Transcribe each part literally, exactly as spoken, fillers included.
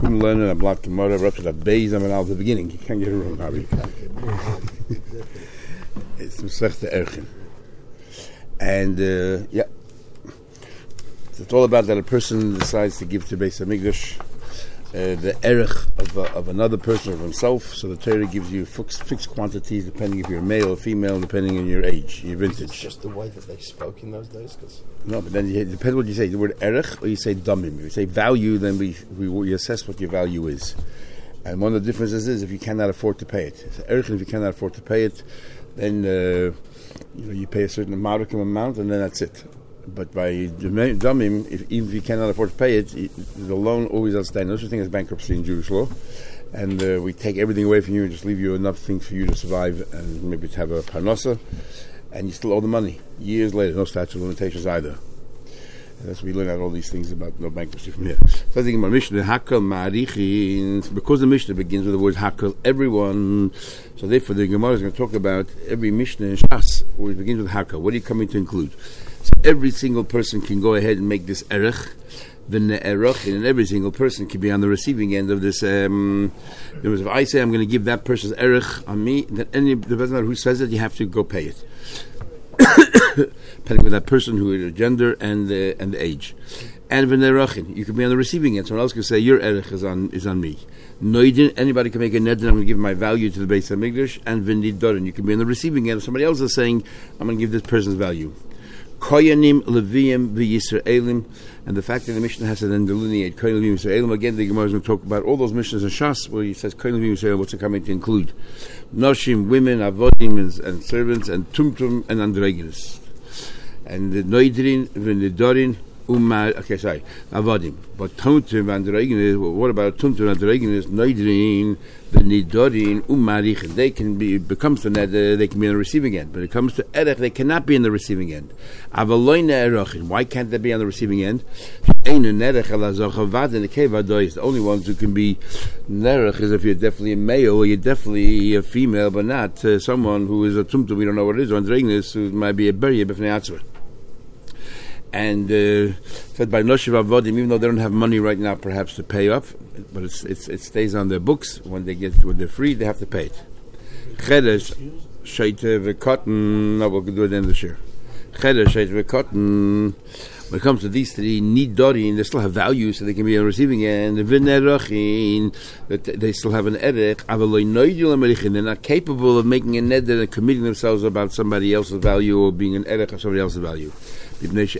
couldn't learn it. I blocked the mother. Up to the base. I'm out at the beginning. You can't get it wrong, Harvey. It's Masechta Erchin, and uh, yeah, it's all about that a person decides to give to Beis Hamikdash uh, the erech of, uh, of another person, of himself. So the Torah gives you fixed, fixed quantities depending if you're male or female, depending on your age, your vintage. It's just the way that they spoke in those days. Cause no, but then it depends what you say. The word erech or you say damim. If you say value, then we, we we assess what your value is. And one of the differences is if you cannot afford to pay it. So erech, if you cannot afford to pay it, then uh, you know you pay a certain amount, amount, and then that's it. But by damim, if, even if you cannot afford to pay it, the loan always outstanding. There's such thing as bankruptcy in Jewish law, and uh, we take everything away from you and just leave you enough things for you to survive and maybe to have a parnasa, and you still owe the money years later. No statute of limitations either. And that's we learn out all these things about no bankruptcy from here. So I think in my Mishnah, Hakal Ma'arichin, because the Mishnah begins with the word Hakal, everyone. So therefore, the Gemara is going to talk about every Mishnah in Shas, where it begins with Hakal. What are you coming to include? So every single person can go ahead and make this erech, then the erech, and every single person can be on the receiving end of this. Um, there was, if I say I'm going to give that person's erech on me, then any, it doesn't matter who says it, you have to go pay it. Depending on that person, who is the gender and the and the age, and v'nerachin, you can be on the receiving end. Someone else can say your erech is on is on me. Noidin, anybody can make a neder. I'm going to give my value to the Beis Hamikdash, and v'nidorin, you can be on the receiving end. Somebody else is saying I'm going to give this person's value. Koyanim, Leviim, v'Yisraelim, and the fact that the Mishnah has to then delineate Koyanim, Leviim, Yisraelim. Again, the Gemara is going to talk about all those Mishnahs in Shas where he says Koyanim, Leviim, Yisraelim. What's it coming to include? Noshim, women, avodim, and, and servants, and tumtum, and androgynous. And the noidrin, v'nidorin, umar. Okay, sorry, avodim. But tumtum, androgynous. What about tumtum, androgynous? Noidrin, v'nidorin, umarichin. They can be becomes the neder. They can be on the receiving end. But it comes to erech, they cannot be on the receiving end. Avaloyne erochin. Why can't they be on the receiving end? Einu nerech alazochavad and the kevadois. The only ones who can be nerech is if you're definitely a male or you're definitely a female, but not uh, someone who is a tumtum. We don't know what it is. Or androgynous, who might be a beria b'fnei atzur. And uh, said by Noshiv Avodim, even though they don't have money right now, perhaps to pay up, but it's, it's, it stays on their books. When they get when they're free, they have to pay it. Chedesh Sheite v'Cotton. No, we'll do it in the year. Chedesh Sheite v'Cotton. When it comes to these three, nidorin, they still have value, so they can be on receiving end. V'nerachin, that they still have an erech. Avaloi noidul americhin, they're not capable of making a neder and committing themselves about somebody else's value or being an erech of somebody else's value. Because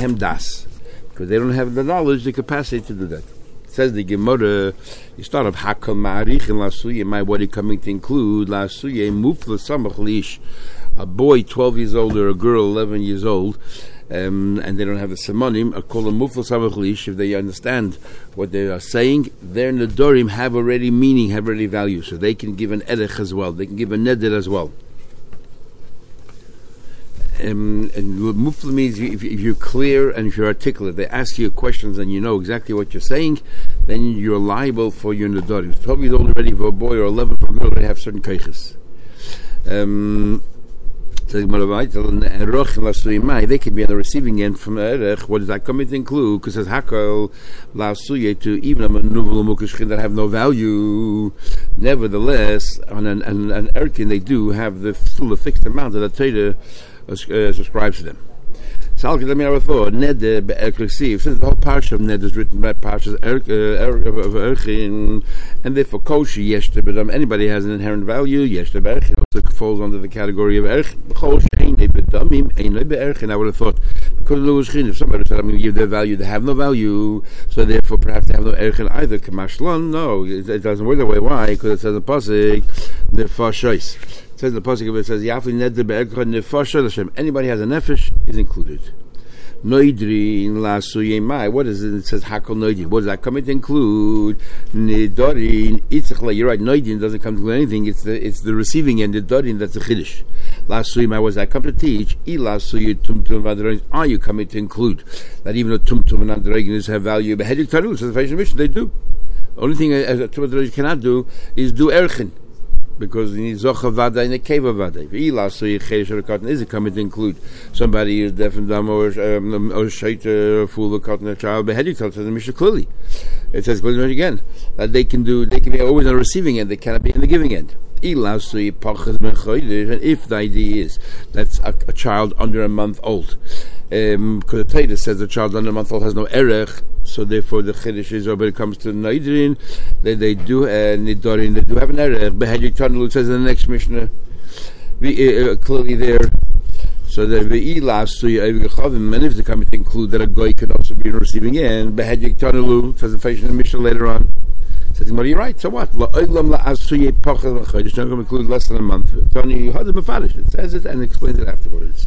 they don't have the knowledge, the capacity to do that. It says the Gemara, you start off Hakal Ma'arichin Lasuye, my what are you coming to include? Lasuye Mufla Samach Lish, a boy twelve years old or a girl eleven years old, um, and they don't have the Simonim, a call them Mufla Samach Lish. If they understand what they are saying, their Nedorim have already meaning, have already value, so they can give an erech as well, they can give a neder as well. Um, and mufla means if, if you're clear and if you're articulate, they ask you questions and you know exactly what you're saying, then you're liable for your nedarim. twelve years old already for a boy or eleven for a girl, they have certain keiches. Um, they can be on the receiving end from erech. What does that come to include? Because it says hakal lasuye to even a manuvel mukashchin that have no value. Nevertheless, on an, an, an erkin they do have the still a fixed amount that the Torah Uh, subscribes to them. So let me have a thought. Ned be'erkesiv. Since the whole parsha of Ned is written by parshas of Erchin, and therefore kosher yeshter, but um, anybody has an inherent value. Yeshter be'erchin also falls under the category of Erchin. I would have thought because if somebody said I'm going to give their value, they have no value, so therefore perhaps they have no Erchin either. Kamashlan, no, it, it doesn't work that way. Why? Because it says in pasuk the fashois. It says in the pasuk, it says Yafli neder be'ercha nefasha l'Hashem. Anybody has a nefesh is included. Noidrin lasuye mai. What is it? It says hakol noidrin. What does that come to include? Nidorin itzachla. You're right. Noidrin doesn't come to include anything. It's the it's the receiving end. Nidorin, that's a chiddush. Lasuye mai. What does that come to teach? Ilasuye tumtum v'androgynous. Are you coming to include that even though tumtum and androgynous have value? But hedik taru says the Mission they do. The only thing a tumtum androgynous cannot do is do erchin. because you need zocha vada and a keva vada. V'ila so you chedesh or cotton is it coming to include somebody who's deaf and dumb or um, or shait or fool or cotton a child beheading tells the Mishnah clearly. It says clearly again that they can do they can be always on the receiving end, they cannot be in the giving end. And if the idea is that's a, a child under a month old, because um, the Torah says a child under a month old has no erech, so therefore the chiddush is, when it comes to Nidrin, they, they do uh, Nidorin, they do have an erech. Behedjik Tanul, it says in the next Mishnah, we, uh, clearly there. So the ve'ilas so you and if they come to include that a guy can also be receiving in Behedjik Tanulu, says the fashion in the Mishnah later on. Says, well, you're right, so what? It's not going to include less than a month. It says it and explains it afterwards.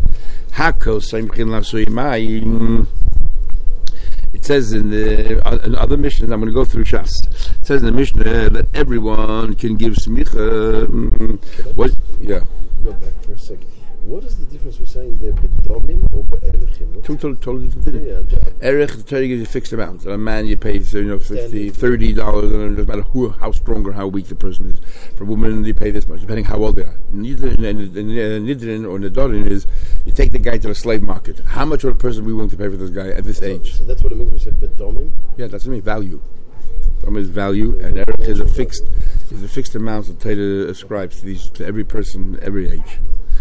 It says in the in other Mishnahs, I'm going to go through Shas. It says in the Mishnah that everyone can give smicha. What? Yeah. Go back for a second. What is the difference between saying they're bedomim or be'erechin? Two totally, totally different things. Yeah, yeah. Erech, the Torah gives you a fixed amount. A man, you pay, you know, fifty, thirty dollars, and it doesn't matter who, how strong or how weak the person is. For a woman, you pay this much, depending how old they are. Nidrin or Nidorin is, you take the guy to the slave market. How much would a person be willing to pay for this guy at this so, age? So that's what it means when we say bedomim? Yeah, that's what it means, value. Some is value, and Erech is a fixed, is a fixed amount that Torah ascribes to these, to every person, every age.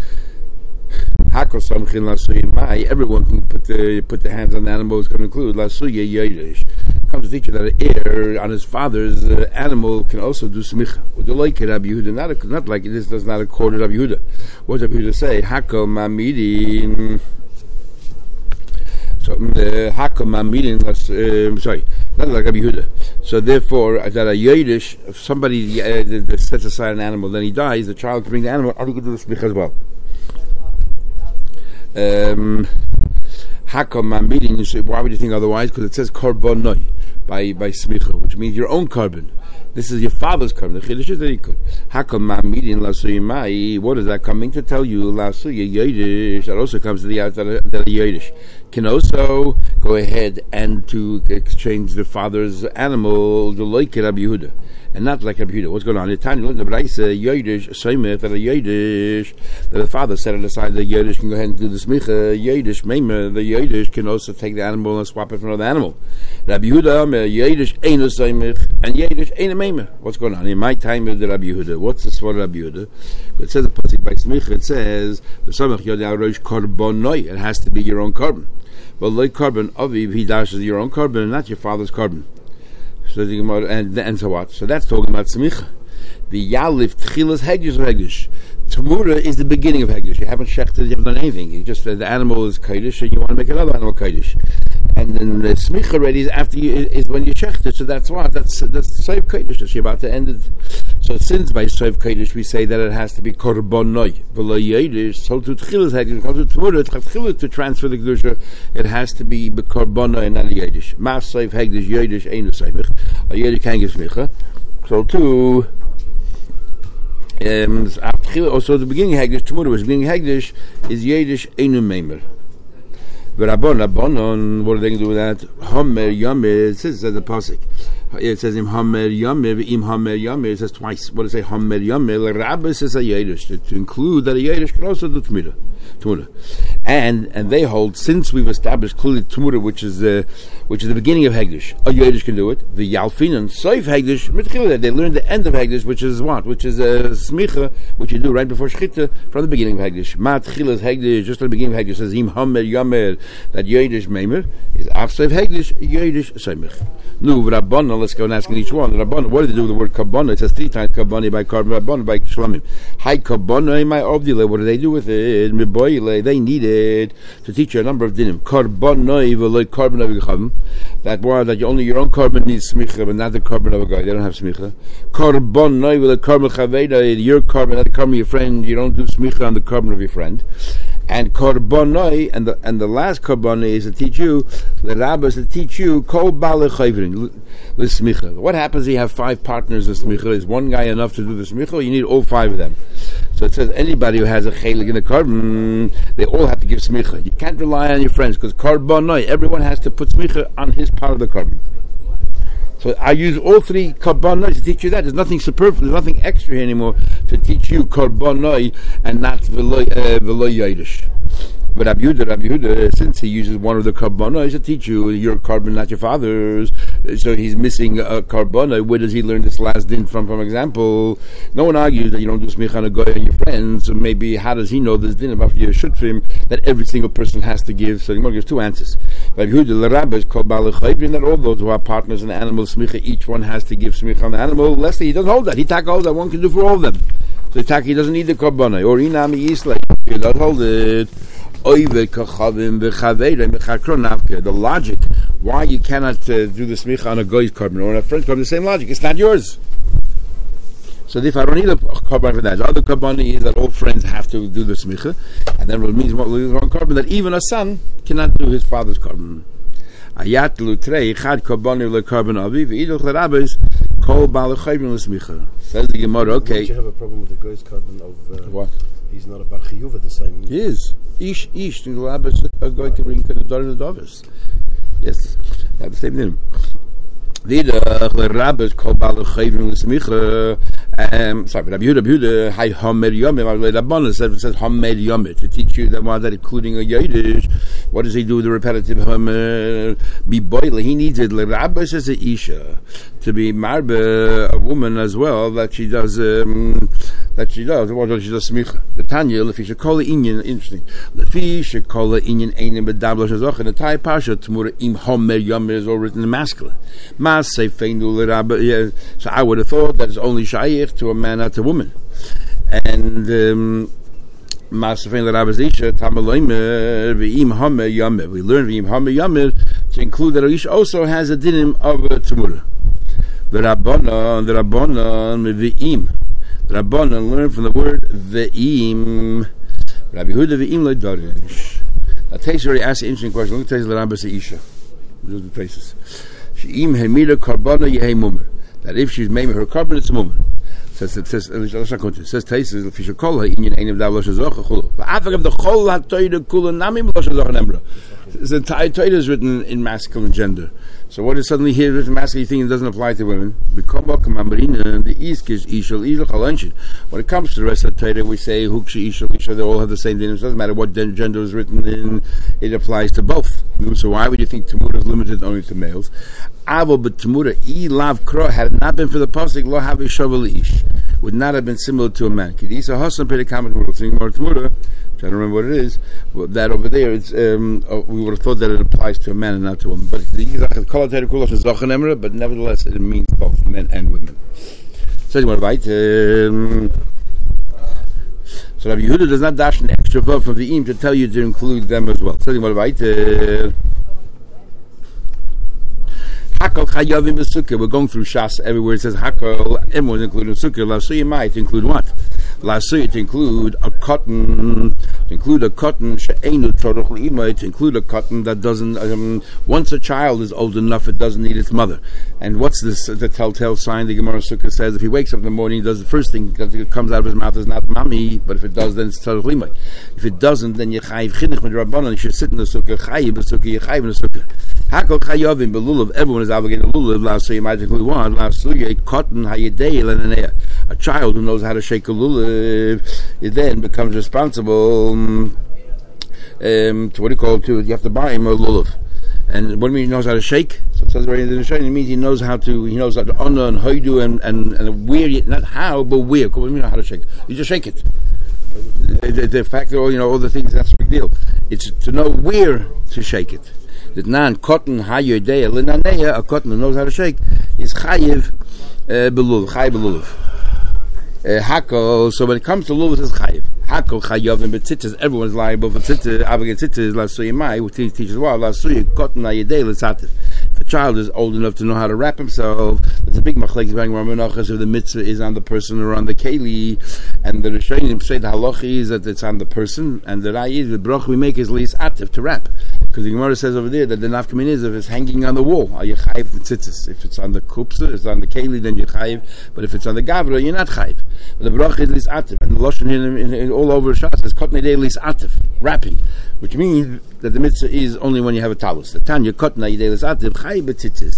Everyone can put the put the hands on the animal. It's going to include lasuya yodesh. Comes to teach you that an heir on his father's uh, animal can also do smicha. Would you like it, Rabbi Yehuda? Not, not like this does not accord with Rabbi Yehuda. What does Rabbi Yehuda say? Hako mamidin. So hako mamidin. Sorry, not like Rabbi Yehuda. So therefore, that a yodesh, if somebody uh, sets aside an animal, then he dies. The child can bring the animal. Or he can do the smicha as well. Um, Hakam meeting. You say, why would you think otherwise? Because it says karbonoi by by smicha, which means your own carbon. This is your father's carbon. The chiddush is that he could. Hakam meeting lasuyimai. What is that coming to tell you? Lasuya yodesh. That also comes to the out that a, that a yodesh can also go ahead and to exchange the father's animal, the like Rabbi Yehuda. And not like Rabbi Yehuda. What's going on? The time you look at the Braisa, Yodesh, Soimeh, that a Yodesh, that the father set it aside, the Yodesh can go ahead and do the smicha, Yodesh, Meimer, the Yodesh can also take the animal and swap it for another animal. Rabbi Yehuda, Yodesh, Ein Soimeh, and Yodesh, Ein Meimer. What's going on? In my time with the Rabbi Yehuda, what's this for Rabbi Yehuda? It says, by smicha, it says, the Soimeh, Yodesh, Rosh, Karbonoi, it has to be your own carbon. Well, like carbon, Aviv, he dashes your own carbon, and not your father's carbon. So the Gemara and and so what? So that's talking about smicha. The yalif tchilas hegdish or hegdish. Tamura is the beginning of hegdish. You haven't shechted, you haven't done anything. You just uh, the animal is kaidish, and you want to make another animal kaidish. And then the smicha already is after you is when you shechted. So that's what that's that's soif kaidish. That's you're about to end it. So since by soif kaidish we say that it has to be korbonoi v'lo yedish. So to tchilas hegdish comes to tamura tchilas to transfer the kedusha. It has to be korbonoi and not a yedish. Mas soif hegdish yedish ain't a soifich. A yedish can't give smicha. So too. Um, also, the beginning of Hagdish, tomorrow was beginning of Hagdish is Yedish Einu Meimer. V'Rabon, Rabbonon, what are they going to do with that? Homer Yomer, it says at the pasuk. It says in Homer Yomer, im Homer Yomer, it says twice. What does it say? Homer Yomer, Rabbi says a Yedish, to, to include that a Yedish can also do Tumura. Tumura. And and they hold, since we've established clearly Tumura, which is the which is the beginning of Hagdish, a Yedish can do it. The Yalfin and Soif Hagdish, they learn the end of Hagdish, which is what? Which is a uh, Smicha, which you do right before Shechita, from the beginning of Hagdish. Mat Chilas Hagdish, just at the beginning of Hagdish, says Im Homer Yomer, that Yedish Meimer is Af Soif Hagdish, Yedish Soimich. Nu, Rabbana, let's go and ask in each one. Rabbana, what do they do with the word Kabana? It says three times Kabani by Karbon, Rabbana by Shlamim. Hi Kabana, my Obdile, what do they do with it? Miboile, they need it to teach you a number of dinim. Karbana, v'loi Karbon of Yechavim. That word that you only your own carbon needs smicha, but not the carbon of a guy. They don't have smicha. Carbon no, with a carbon chaveda, your carbon, not the carbon of your friend. You don't do smicha on the carbon of your friend. And carbon no, and the and the last carbon is to teach you the rabbis to teach you kol bale chayvrin the smicha. What happens if you have five partners in smicha? Is one guy enough to do the smicha? Or you need all five of them. So it says anybody who has a chelik in the carbon, they all have to give smicha. You can't rely on your friends because carbon no, everyone has to put smicha on his part of the carbon. So I use all three korbanot to teach you that. There's nothing superfluous, there's nothing extra here anymore to teach you korbanot and not v'lo yodesh. But Rabbi Yehuda, Rabbi Yehuda, since he uses one of the korbanot to teach you your korban, not your father's, so he's missing a korbanot. Where does he learn this last din from? For example, no one argues that you don't do smicha on a goy and your friends. So maybe how does he know this din about your shutfim that every single person has to give? So the Gemara gives two answers. Rabbi Yehuda, the rabbi is called balechayvin, that all those who are partners in the animal smicha, each one has to give smicha on the animal. Lastly, he doesn't hold that. He taka hold that one can do for all of them. So taka he doesn't need the korbanot. Or inami yisla, he doesn't hold it. The logic why you cannot uh, do the smicha on a goy's korban or on a friend's korban, the same logic. It's not yours. So if I don't need a korban for that, the other korban is that all friends have to do the smicha, and then it means what wrong korban that even a son cannot do his father's korban. Ayat lutrei chad korban le korban aviv idoch l'rabbis kol balechayvin l'smicha. Says the Gemara. Okay. Don't you have a problem with the goy's korban of uh, what? He's not a bar chiyuv the same. He is. Ish, ish, the rabbis are going to bring to the daughter of the daughters. Yes, they have the same name. The rabbis called balechayvin l'smicha. Um, sorry, Rabbi Yehuda, Rabbi Yehuda, Hay Hamer Yomim. Rabbanan says it says Hamer Yomim to teach you that one that including a Yiddish. What does he do with the repetitive Hamer? Be boiler. He needs it. The rabbi says a isha to be marbe a woman as well that she does. Um, that she does. What does she does? Smicha. The Tanya, if you should call it Inyan, interesting. If you should call it Inyan, Einim bedabla shazoch. In the Thai Parsha, Tmura im Hamer Yomim is all written in masculine. Mas seifeinu l'rabbi. So I would have thought that it's only shayich to a man, not to a woman. And um, we learn v'im hamer yamer to include that Aish also has a dinim of a tumura. The Rabbanan, the Rabbanan v'im. The Rabbanan learn from the word v'im. Rabbi Yehuda v'im lo darish. Now Taisa already asked an interesting question. Look at Taisa l'Rabba Seisha. Those are the places. She'im hemira karbana yehei mumer. That if she's made her korban, it's a woman. Says it says it says Taisus if you should call her inyan einim dav lo shazoch chulu. But after the chol hatoyde kula namim lo shazoch nemra. The entire Torah is written in masculine gender. So what is suddenly here written masculine thing that doesn't apply to women? The east is ishal ishal chalanshin. When it comes to the rest of the Torah, we say huksha ishal ishal. They all have the same name. It doesn't matter what gender is written in. It applies to both. So why would you think Tamura is limited only to males? Avo but Tamura I lav kro had it not been for the pasuk lo have shavel ish would not have been similar to a man. Kidisa hasan pei kamat mura. Saying more Tamura, which I don't remember what it is. That over there, it's um, oh, we would have thought that it applies to a man and not to a woman. But the but nevertheless, it means both men and women. So you want to write. Um, so Rabbi Yehuda does not dash an extra verb from the im to tell you to include them as well. So you want to write. Uh, Hakol chayavim b'sukkah. We're going through Shas everywhere. It says Hakol. Everyone's including sukkah. Lasuya might include what? Lasuya to include a cotton. To include a cotton. She'enu tzorach l'imay. To include a cotton that doesn't. Um, once a child is old enough, it doesn't need its mother. And what's this? The telltale sign. The Gemara Sukkah says if he wakes up in the morning, he does the first thing that comes out of his mouth is not mommy. But if it does, then it's tzorach l'imay. If it doesn't, then you chayiv chinuch midrabanan. You should sit in the sukkah. Chayiv b'sukkah. You chayiv in the sukkah. Hakol chayavim b'lulav. Everyone is obligated to lulav. Last so you might include one. Last so you cotton hayidei lenanea. A child who knows how to shake a lulav, it then becomes responsible um, um, to what do you call it? To you have to buy him a lulav. And what do you mean he knows how to shake? So it says right in the shake. It means he knows how to. He knows how to honor and hoidu and and and where. Not how, but where. What do you mean how to shake? You just shake it. The, the, the fact that all you know all the things that's a big deal. It's to know where to shake it. That nan cotton hayodea linanea, a cotton who knows how to shake is chayiv belulav, chayiv belulav. Hakol. So when it comes to lulav, it's chayiv. Hakol chayavim betzitzis. Everyone's liable for tzitzis. Avagin tzitzis lasuyimai, which teaches well lasuyi cotton hayodea lisatif. If a child is old enough to know how to wrap himself, there's a big machlekes bang Ramanachas if the mitzvah is on the person or on the keli, and the Rishonim say the halacha is that it's on the person, and the rai is the brach we make is lis atif to wrap, because the Gemara says over there that the nafkamin is if it's hanging on the wall, are you chayiv the tzitzis? If it's on the kupsa, it's on the keli, then you're chayiv, but if it's on the gavra, you're not chayiv. But the brach is lis atif, and the lashon in, in, in, all over Shas is kotnei day lis atif, wrapping, which means that the mitzvah is only when you have a talus. The Tanya kotnei day lis atif chayiv betzitzis.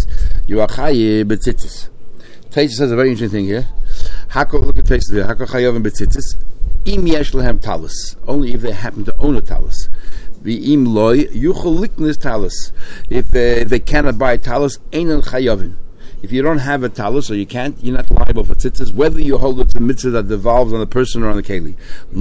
you are chayiv betzitzis. Taisa says a very interesting thing here. Hakol, look at Taisa there. Hakol chayavim betzitzis. Im yesh lehem talis. Only if they happen to own a talis. The im loy yuchol liknis talis. If they, they cannot buy a talis, einan chayavim. If you don't have a talus, or you can't, you're not liable for tzitzis, whether you hold it to mitzvah that devolves on the person or on the keli.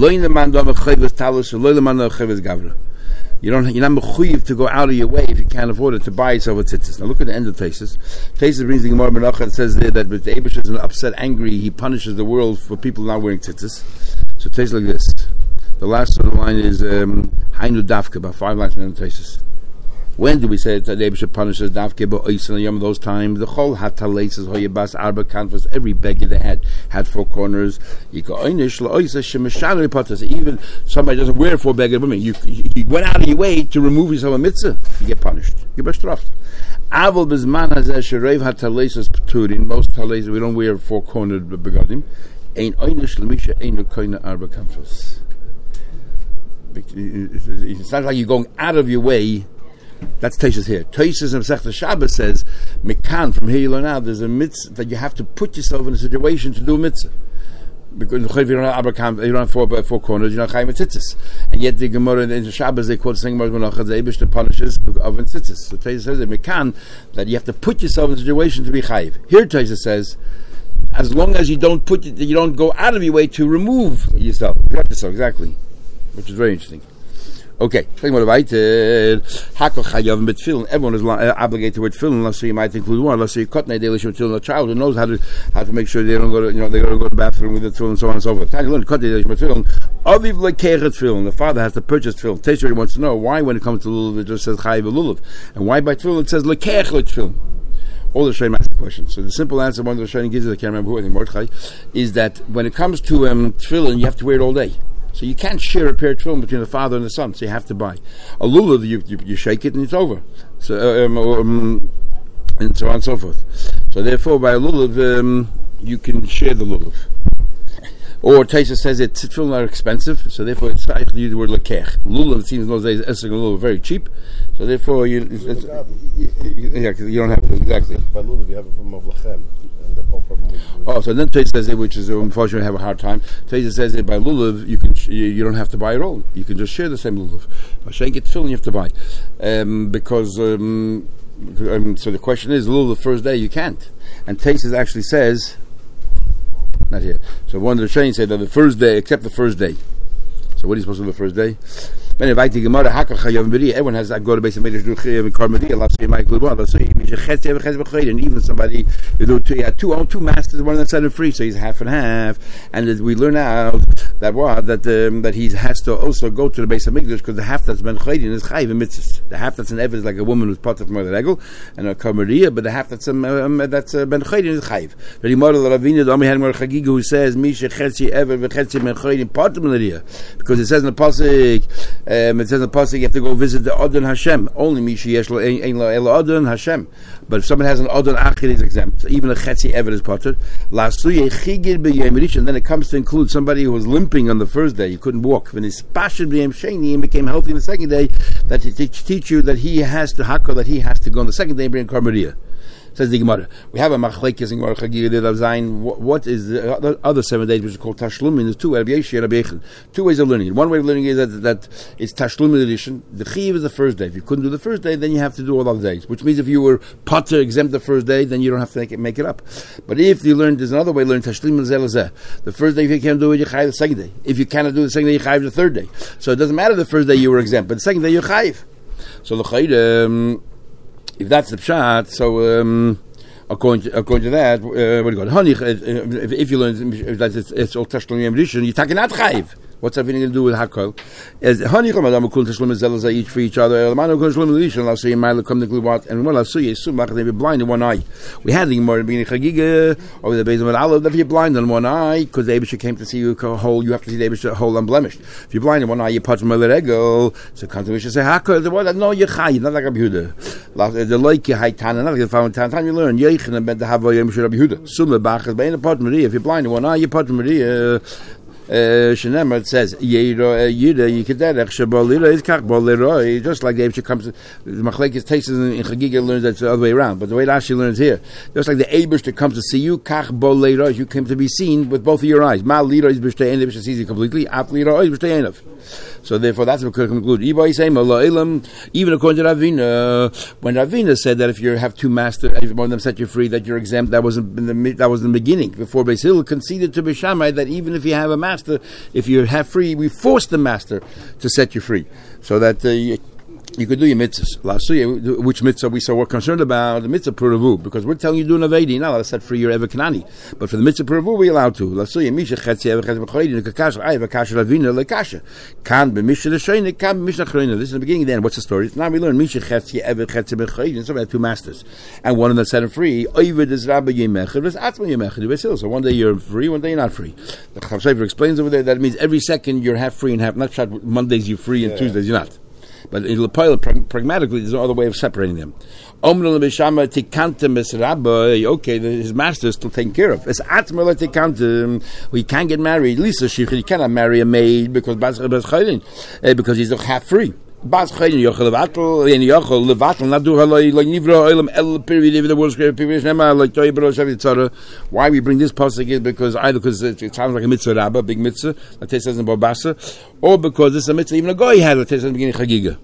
You don't, you're not mechuyev to go out of your way if you can't afford it to buy yourself a tzitzis. Now look at the end of Taisus. Taisus brings the Gemara Menachah. It says there that with the Eibush is an upset, angry, he punishes the world for people not wearing tzitzis. So it tastes like this. The last sort of line is Hainu Dafka, about five lines from the Taisus. When do we say that the Eibush punishes Dafke ba'ois in the yom of those times? The whole hatalaces hoyabas arba canvas, every beggar they had had four corners. Even somebody doesn't wear four beggar women. You, you, you went out of your way to remove yourself a mitzvah, you get punished. You get bestraft. Aval bezman hazeh shereiv hatalaces pturin. Most talaces we don't wear four cornered begadim. Ein oynish lemisha einu koina arba canvas. It's not like you're going out of your way. That's Teishas here. Teishas in Masechta Shabbos says, Mekan, from here you learn out, there's a mitzvah that you have to put yourself in a situation to do a mitzvah. Because if you don't have Abraham, you don't have four, four corners, you're not chayim tzitzis. And yet the Gemara in the Shabbos, they quote saying, Menachah, the Eibush punishes of tzitzis. So Teishas says that Mekan, that you have to put yourself in a situation to be chayiv. Here Teishas says, as long as you don't put, you don't go out of your way to remove yourself. Exactly. Which is very interesting. Okay, talking about weiter. Hakol chayav mit tefillin. Everyone is uh, obligated to wear tefillin, unless so you might include one. Unless so you cut neidelish with tefillin, a child who knows how to how to make sure they don't go to, you know, they don't go to the bathroom with the tefillin and so on and so forth. Tanya learn cut neidelish with tefillin. Aviv lekechet tefillin. The father has to purchase tefillin. Teisha wants to know why, when it comes to lulav, it just says chayav lulav, and why by tefillin it says lekechet tefillin. All the Shem asked the question. So the simple answer, one of the Shem gives it, I can't remember who, I think Mordechai, is that when it comes to um, tefillin, you have to wear it all day. So you can't share a pair of tefillin between the father and the son. So you have to buy a lulav. You, you, you shake it and it's over. So uh, um, um, and so on and so forth. So therefore, by a lulav, um, you can share the lulav. Or Taisa says that tefillin are expensive, so therefore it's I use the word lekech. Lulav, it seems in those days, esrog and lulav very cheap. So therefore, you it's, it's, you, yeah, you don't have to exactly. By lulav, you have it from Avlachem. The whole problem with, with oh, so then Taisa says it, which is unfortunately have a hard time. Taisa says that by lulav you can sh- you, you don't have to buy it all. You can just share the same lulav. By shake it tefillin you have to buy, um, because um, um, so the question is lulav the first day you can't, and Taisa actually says not here. So one of the Shane said that the first day, except the first day. So what are you supposed to do the first day? Everyone has that go to base and make and even somebody you do two, yeah, two own two masters, one on that side and free, so he's half and half. And we learn out that what that um, that he has to also go to the base of Mikdash because the half that's ben chayrin is chayiv in mitzvahs. The half that's an evid is like a woman who's part of the regel and a kameria, but the half that's um, um, that's uh, ben chayrin is chayiv. But the model of Ravina, the Amihad Mar Chagiga, who says misha chetzi evid v'chetzi ben chayrin part of the because it says in the pasuk. Um, it says in the pasuk you have to go visit the Adon Hashem. Only Misha Yeshlo Ein Lo Elo Adon Hashem. But if someone has an Adon Achir, he's exempt. So even a Chetzi Ever is potter. Lasuye Chigir B'Yom Rishon. And then it comes to include somebody who was limping on the first day. He couldn't walk. When his Pashid B'Yom Sheni and became healthy on the second day, that to teach you that he has to Hakol, that he has to go on the second day and bring Karmaria. Says the Gemara. We have a machlekes in Gemara Chagiga of Zayin. What is the other, other seven days, which is called Tashlumin? There's two, Rabbi Yeshi and Rabbi Yechon. Two ways of learning it. One way of learning is that, that it's Tashlumin edition. The Chiv is the first day. If you couldn't do the first day, then you have to do all other days. Which means if you were potter exempt the first day, then you don't have to make it, make it up. But if you learn, there's another way to learn Tashlumin Zelazeh. The first day, if you can't do it, you chayiv the second day. If you cannot do the second day, you chayiv the third day. So it doesn't matter the first day you were exempt, but the second day you're chayiv. So the chayiv, um, if that's the pshat, so. Um, According to, according to that, uh, what do you call it? If, if you learn that it's, it's all Tashlum Yom Rishon, you're talking not chayiv. What's that anything to do with Hakol? As Hanicham Adam Kul Tashlum Zelazah each for each other. Elamanu Kul Tashlum Rishon. I'll say in Ma'ila come to Glubat and when I'll say Yisum they be blind in one eye. We had the Gemara in beginning Chagiga over the base of Malav that if you're blind in one eye because the Eibush came to see you whole, you have to see the Eibush whole unblemished. If you're blind in one eye, you put from a regel. So continuation say Hakol. The one that no you chayiv, not like Rabbi Yehuda. The like you Haitana, not like the found Tan. You learn Yechon and Ben the Hava Yom Rabbi Yehuda. Summa Bachas Bein a pot Maria. If you're blind in one eye, you put Maria. Shenemar, it says, just like the Eibush comes, the Machlekes Taisus in Chagiga learns that's the other way around, but the way Rashi learns here, just like the Eibush comes to see you, kach bo leiroi, you came to be seen with both of your eyes. Ma leiroi is b'shtei einav, sees you completely, af leiroi is b'shtei einav. So therefore, that's what we could conclude. Even according to Ravina, when Ravina said that if you have two masters, if one of them set you free, that you're exempt, that wasn't in the, that was in the beginning. Before Beis Hillel conceded to Beis Shammai that even if you have a master, if you're half free, we force the master to set you free, so that uh, you, you could do your mitzvahs. Which mitzvah we so we're concerned about the mitzvah puravu, because we're telling you do an avedi. Now let's set free your ever kanani, but for the mitzvah puravu we're allowed to. Lasuya misha chetzi ever chetzi b'choydi nekakasha I have a kasha lavina lekasha kan b'misha l'shoyne kan b'misha l'shoyne. This is the beginning. Then what's the story? Now we learn misha chetzi ever chetzi b'choydi. So we had two masters, and one of them set him free. Oivid is rabbi yemechad, is atzma yemechad. So one day you're free, one day you're not free. The Chaim Sofer explains over there that it means every second you're half free and half not. Mondays you're free and yeah, Tuesdays you're not. But in Lepoil, pragmatically, there's no other way of separating them. Okay, his master is still taken care of. He can't get married. Lisa, he cannot marry a maid because because he's half free. Why we bring this pasuk is because either because it sounds like a mitzvah rabbah, big mitzvah, that says in Babasa, or because this is a mitzvah even a guy had that says in the beginning Chagiga.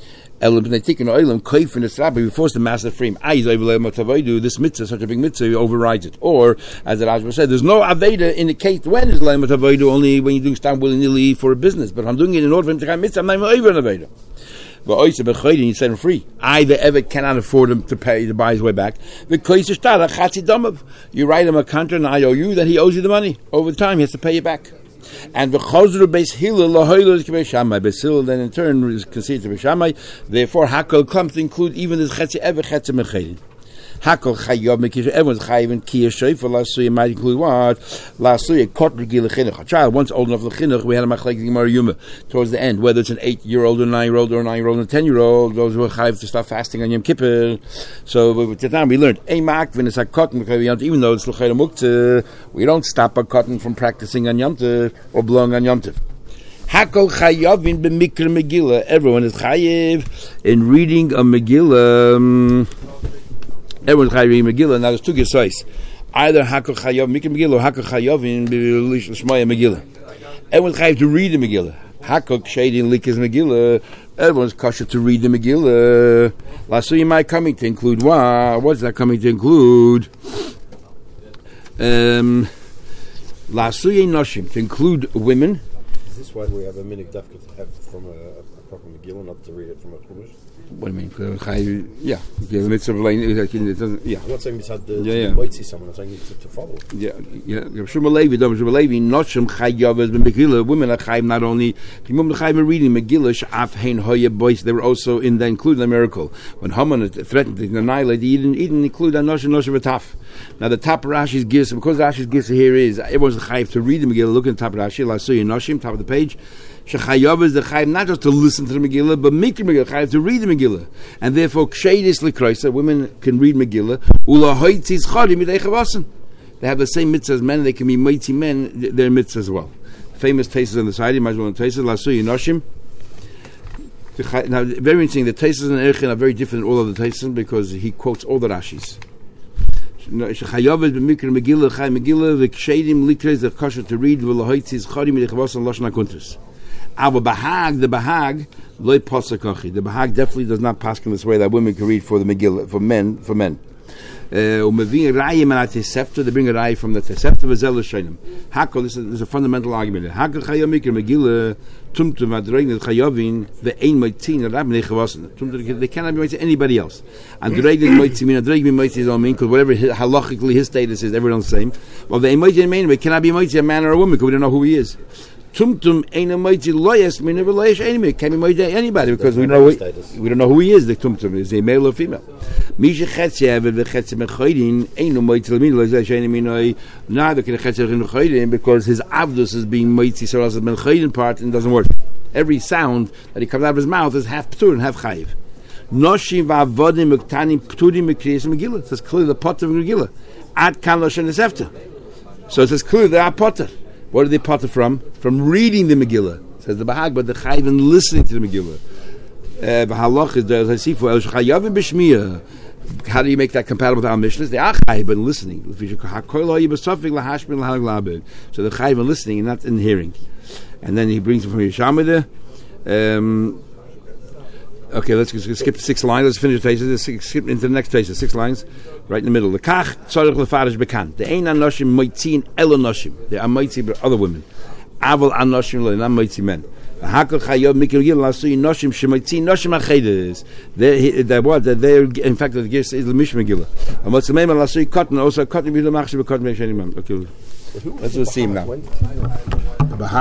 We force the master free. This mitzvah, such a big mitzvah, overrides it. Or, as the Rajba said, there's no Aveda in the case when is Leimat Avodah, only when you're doing stand willy-nilly for a business. But I'm doing it in order for him to have mitzvah, I'm not even over an Aveda. But you set him free. I, the Eved, cannot afford him to pay to buy his way back. You write him a contract, an I O U, that he owes you the money. Over time, he has to pay you back. And the Chazru Beis Hillel lahoilo is Beis Shammai. Beis Hillel then in turn is conceded to Beis Shammai. Therefore, Hakol comes to include even this Chetzi Ever Chetzi Mechedin. Hakol Chayav Mekir. Everyone's Chayav and Kiyah Sheifa. Lasuya might include what? Lasuya Kot Regil Chinuch. A child once old enough Chinuch, we had a Machlek Gemara Yuma towards the end, whether it's an eight-year-old or nine-year-old or a nine-year-old and a ten-year-old. Those who are Chayav to start fasting on Yom Kippur. So with the time we learned Eimak when it's a cotton, even though it's L'chayra Muktzah, we don't stop a cotton from practicing on Yom Tov or blowing on Yom Tov. Hakol Chayavin b'Mikra Megillah. Everyone is Chayav in reading a Megillah. Um, Everyone's Chayav Megillah. Now there's two gesais. Either Hakol Chayav Mikra Megillah or Hakol Chayavin b'Lishmaya Megillah. Everyone's Chayav to read the Megillah. Hakol Ksheidin Likas Megillah. Everyone's kosher to read the Megillah. Lasuya might coming to include what? What's that coming to include? Um, Lasuya Noshim to include women. Is this why we have a minik dafka to have from a, a proper Megillah, not to read it from a Chumash? What do you mean? Yeah, yeah. Mitzvah yeah. I'm not saying this had the yeah, yeah. might see someone. I'm saying to, to follow. Yeah, yeah. Shmuel Levi, Shmuel Levi, Noshim Chayav as Megillah. Women are Chayav not only. Remember the Chayav reading Megillah. Shaf Hein Hoya boys. They were also in the included the miracle when Haman threatened to annihilate. He didn't, he didn't include that Noshim Noshim V'Taf. Now the top of Rashi's gifts, because Rashi's gifts here is everyone's Chayav to read the Megillah. Look at the top of Rashi. Lasuya Noshim, top of the page. Shechayav is the Chayav not just to listen to the Megillah, but Mikra Megillah, Chayav to read the Megillah. And therefore, Ksheidis L'Kroisa, women can read Megillah. Ula Hoitziz Chari Midei Chavasim. They have the same mitzvah as men, they can be mighty men, their mitzvah as well. Famous tastes on the side, you might as well taste it. Lasuya Noshim. Now, very interesting, the tastes in Erchin are very different than all of the tastes because he quotes all the Rashis. Shechayav is b'Mikra Megillah, Chayav Megillah, the Ksheidim L'Kroisa, the kosher to read, Ula Hoitziz Chari Midei Chavasim, Lashon HaKuntras. Our Bahag, the Bahag, loy posakachi. The Bahag definitely does not pass in this way that women can read for the Megillah, for men, for men. Umaving rayim and Tesefta, they bring a ray from the Tesefta v'zel l'shayim. Hakol, this is a fundamental argument. Hakol chayam mikra Megillah, tumtum adrein chayavin ve'ein moitzin rabnei chavasin. They cannot be moitzin anybody else. And adrein moitzin min adrein moitzin is all mean because whatever his, halachically his status is, everyone's the same. Well, ve'ein moitzin mean we cannot be moitzin a man or a woman because we don't know who he is. Tumtum ain't a mighty loyas, me never loyish enemy. Can't be mighty anybody because we know we, we don't know who he is. The tumtum is a male or female. Misha chetzev and v'chetzev mechoydin ain't no mighty lemina loyish enemy. No, neither can a chetzev mechoydin because his avdus is being mighty, so as the mechoydin part and doesn't work. Every sound that he comes out of his mouth is half ptur and half chayiv. Noshim v'avodim mektanim pturim mekriyas megillah. It says clearly the potter of megillah. Ad kan loshen esefta. So it says clearly they are potter. What are they parted from? From reading the Megillah. Says the Bahag, but the Chayvin listening to the Megillah. V'halach is the Zasifu El Shchayavim B'Shmiyah. How do you make that compatible with our Mishnahs? They are Chayvin listening. So the Chayvin listening and not in hearing. And then he brings it from Yeshamah there. Um, okay, let's skip six lines. Let's finish the Let's skip into the next Taisa. Six lines, right in the middle. The Kach Tzarech Lefarish Bekan. The Ein Anoshim Moitzin Elo Noshim. They are Moitzi but other women. Aval Anoshim Lo, not Moitzi men. Hakol Chayav Mikil Gil Lasui Noshim Shemoitzin Noshim Achedes. They they what that they in fact the Gis is the Mishma Gila. And what's the name of Lasui Cotton also Cotton Bidamachshi Cotton Meshanimam. Okay, let's see him now.